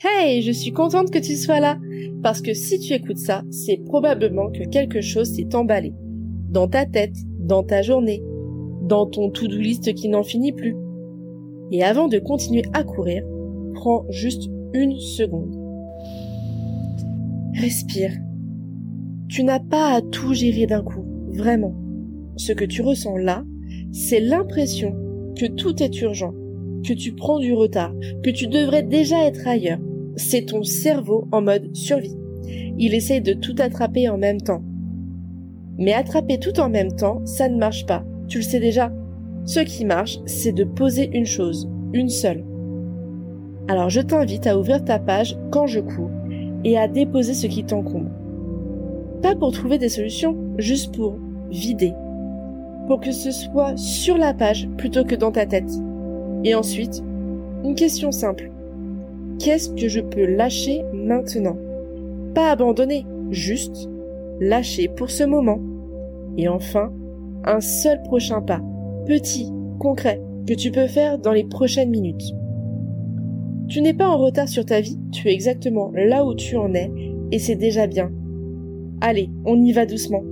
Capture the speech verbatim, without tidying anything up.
Hey, je suis contente que tu sois là, parce que si tu écoutes ça, c'est probablement que quelque chose s'est emballé. Dans ta tête, dans ta journée, dans ton to-do list qui n'en finit plus. Et avant de continuer à courir, prends juste une seconde. Respire. Tu n'as pas à tout gérer d'un coup, vraiment. Ce que tu ressens là, c'est l'impression que tout est urgent, que tu prends du retard, que tu devrais déjà être ailleurs. C'est ton cerveau en mode survie. Il essaye de tout attraper en même temps. Mais attraper tout en même temps, ça ne marche pas. Tu le sais déjà. Ce qui marche, c'est de poser une chose, une seule. Alors je t'invite à ouvrir ta page quand je cours et à déposer ce qui t'encombre. Pas pour trouver des solutions, juste pour vider. Pour que ce soit sur la page plutôt que dans ta tête. Et ensuite, une question simple. Qu'est-ce que je peux lâcher maintenant? Pas abandonner, juste lâcher pour ce moment. Et enfin, un seul prochain pas, petit, concret, que tu peux faire dans les prochaines minutes. Tu n'es pas en retard sur ta vie, tu es exactement là où tu en es, et c'est déjà bien. Allez, on y va doucement.